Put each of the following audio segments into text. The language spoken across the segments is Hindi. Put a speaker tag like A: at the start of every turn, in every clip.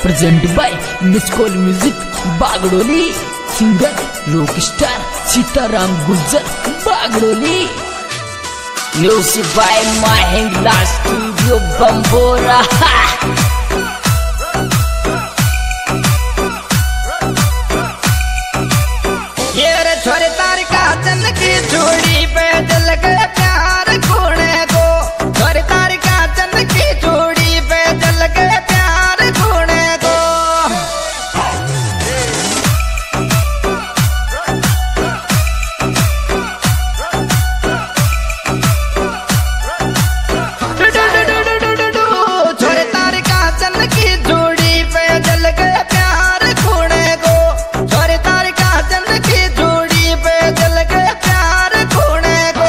A: Present by missed call music Bagdoli. Singer rock star Sitaram Gurjar Bagdoli. Music by Mahindra studio Bambora.
B: ये रे छोरे तार का चन की चूड़ी पे जल गए प्यार खूने को। छोरे तार का चन की चूड़ी पे जल गए प्यार खूने को। छोरे तार का चन की चूड़ी पे जल गए प्यार खूने को। छोरे तार का चन की चूड़ी पे जल गए प्यार खूने को।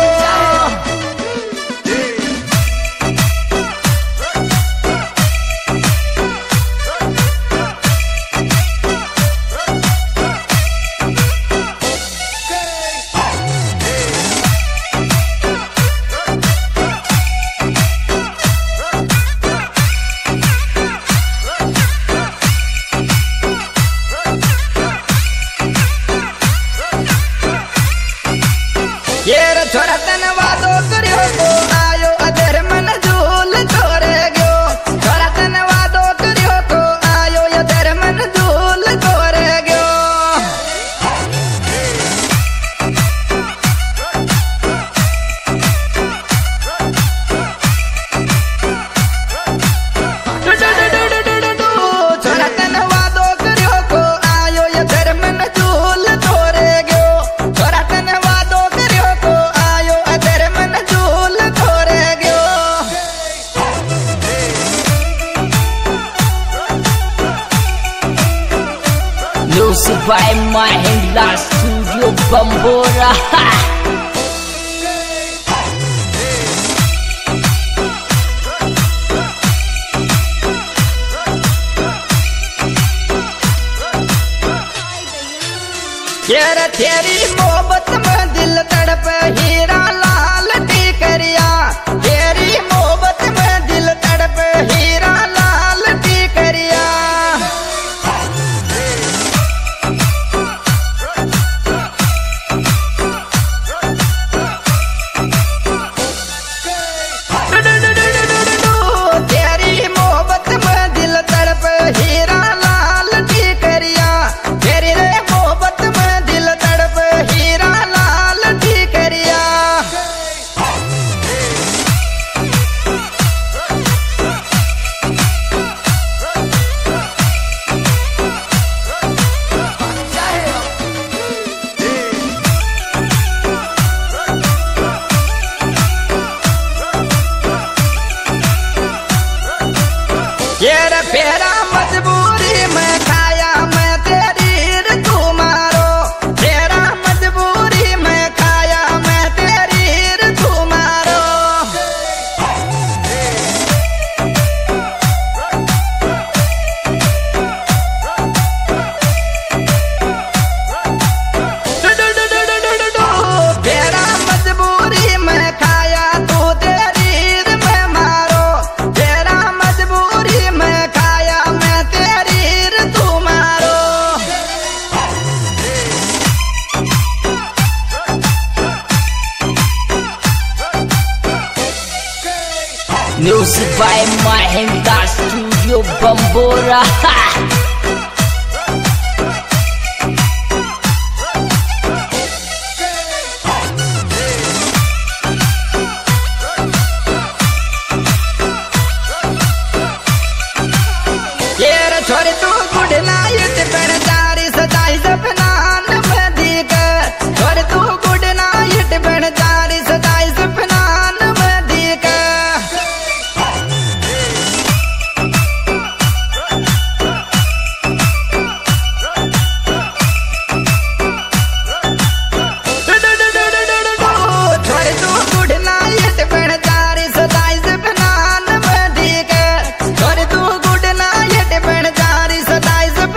B: ये रे छोरा तन वादो करियो को आयो अधर मन झूल छोरे गयो। छोरा तन वादो करियो को आयो अधर मन झूल छोरे गयो। छोरा तन वादो करियो को आयो अधर मन झूल छोरे गयो। छोरा तन वादो करियो को आयो अधर मन झूल छोरे गयो।
A: Music by Mahindra studio Bambora.
B: ये रे तेरी मोहब्बत में दिल तड़प हीरा लाल टीकरिया। तेरी मोहब्बत में दिल तड़प हीरा लाल टीकरिया। तेरी मोहब्बत में दिल तड़प हीरा लाल टीकरिया। तेरी रे मोहब्बत में दिल तड़प हीरा लाल टीकरिया। ये रे फेरा मजबूरी में खाया मैं तेरी रे तू मारो। फेरा मजबूरी में खाया मैं तेरी रे तू मारो। फेरा मजबूरी में खाया तू तेरी रे मैं मारो। फेरा मजबूरी में खाया मैं तेरी रे तू मारो।
A: Music by Mahindra studio Bambora.
B: ये रे छोरी तू गुड नाइट पर जारी सदाई सपनान में दीक। छोरी तू गुड नाइट पर जारी सदाई सपनान में दीक। छोरी तू गुड नाइट पर जारी सदाई सपनान में दीक। छोरी तू गुड नाइट पर जारी सदाई सपनान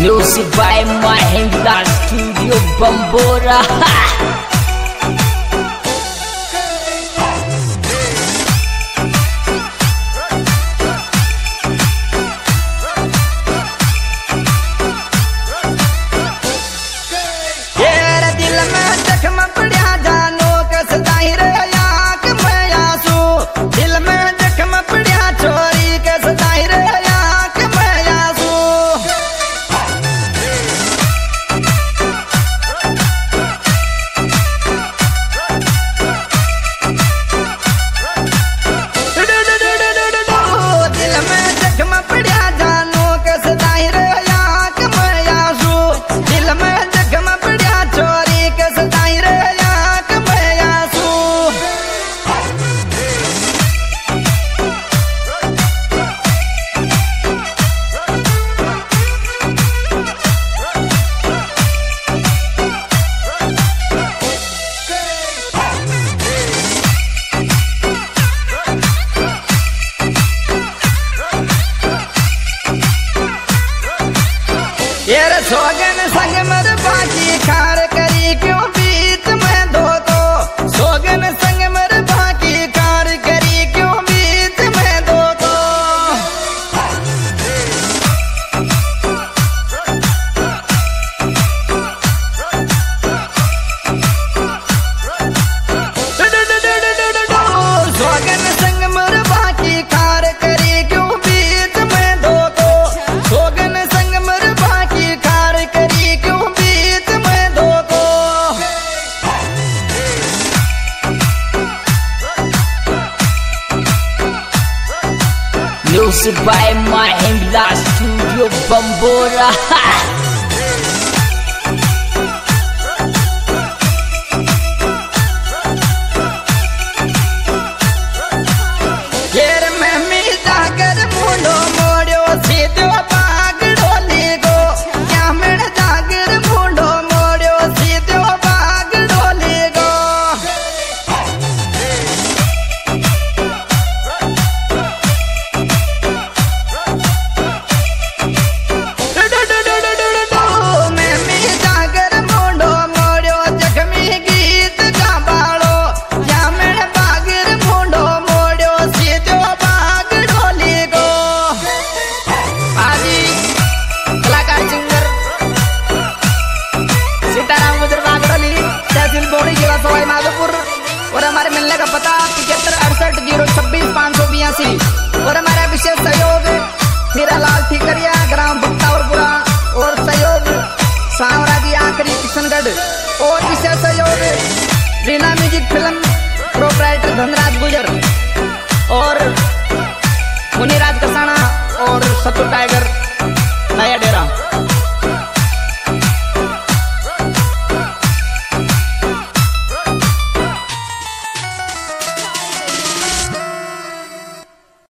A: Music by Mahindra Studio Bambora.
B: सोगन संग मर बाकी खार करी क्यों बीच में दो तो सोगन संग मर बाकी खार करी क्यों बीच में दो तो सोगन संग मर बाकी खार करी क्यों बीच में दो तो सोगन संग मर बाकी खार करी क्यों बीच में दो तो
A: Music by Mahindra Studio Bambora.
B: येर में मी जागर मुंडो मोड़ो सीधो बागड़ो लीगो क्या मिण जागर मुंडो मोड़ो सीधो बागड़ो लीगो मैं मी जागर मुंडो मोड़ो जख्मी गीत गाबाड़ो क्या मिण बागर मुंडो मोड़ो सीधो बागड़ो लीगो आदि कलाकार सिंगर सीताराम गुजर बागड़ोली तहसील बोड़ी जिला सवाई माधोपुर और हमारे मिलने का पता 7568 026 582 और हमारा विशेष सहयोग हीरालाल ठीकरिया ग्राम भक्तावरपुरा और सहयोग सावराजी आखरी किशनगढ़ और विशेष सहयोग Reena music film proprietor Dhanraj Gujar और मुनिराज कसाना और सतु टाइगर